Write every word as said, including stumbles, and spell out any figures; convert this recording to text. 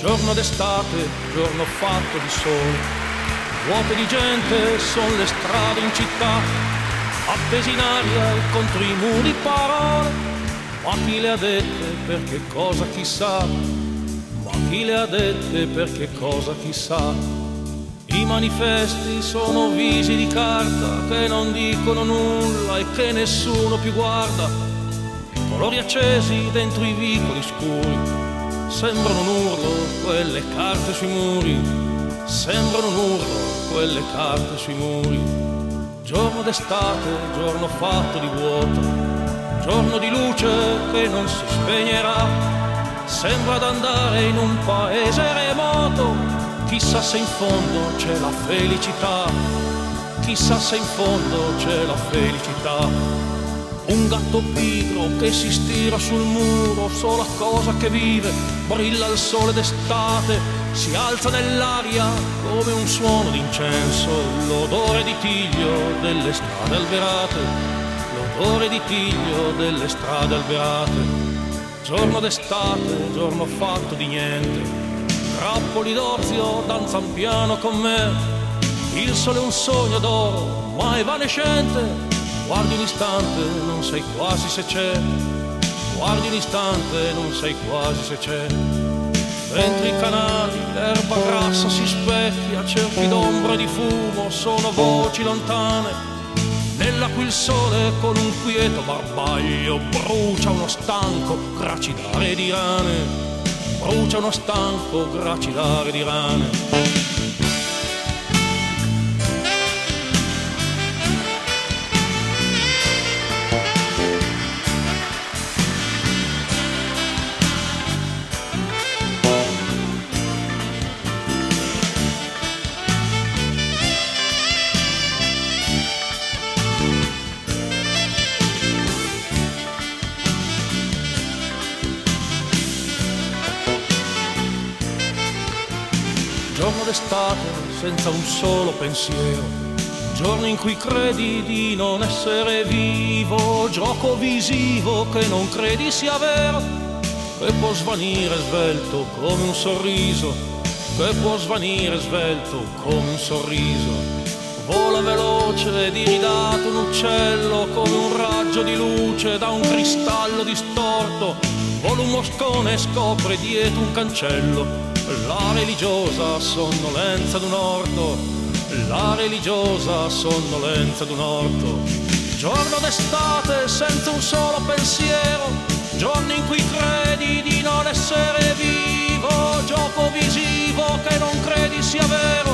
Giorno d'estate, giorno fatto di sole, vuote di gente son le strade in città, appesi in aria e contro i muri parole, ma chi le ha dette per che cosa chissà, ma chi le ha dette per che cosa chissà. I manifesti sono visi di carta che non dicono nulla e che nessuno più guarda, colori accesi dentro i vicoli scuri. Sembrano un urlo quelle carte sui muri, sembrano un urlo quelle carte sui muri. Giorno d'estate, giorno fatto di vuoto, giorno di luce che non si spegnerà, sembra d'andare in un paese remoto, chissà se in fondo c'è la felicità, chissà se in fondo c'è la felicità. Un gatto pigro che si stira sul muro, sola cosa che vive, brilla il sole d'estate, si alza nell'aria come un suono d'incenso, l'odore di tiglio delle strade alberate, l'odore di tiglio delle strade alberate. Giorno d'estate, giorno fatto di niente, grappoli d'ozio danzan piano con me, il sole è un sogno d'oro ma evanescente. Guardi un istante, non sai quasi se c'è, guardi un istante, non sai quasi se c'è. Dentro i canali l'erba grassa si specchia, cerchi d'ombra e di fumo, sono voci lontane, nella cui il sole con un quieto barbaglio brucia uno stanco gracidare di rane, brucia uno stanco gracidare di rane. Giorno d'estate senza un solo pensiero, giorno in cui credi di non essere vivo, gioco visivo che non credi sia vero, che può svanire svelto come un sorriso, che può svanire svelto come un sorriso. Vola veloce diridato un uccello come un raggio di luce da un cristallo distorto, vola un moscone e scopre dietro un cancello la religiosa sonnolenza d'un orto, la religiosa sonnolenza d'un orto. Giorno d'estate senza un solo pensiero, giorno in cui credi di non essere vivo, gioco visivo che non credi sia vero,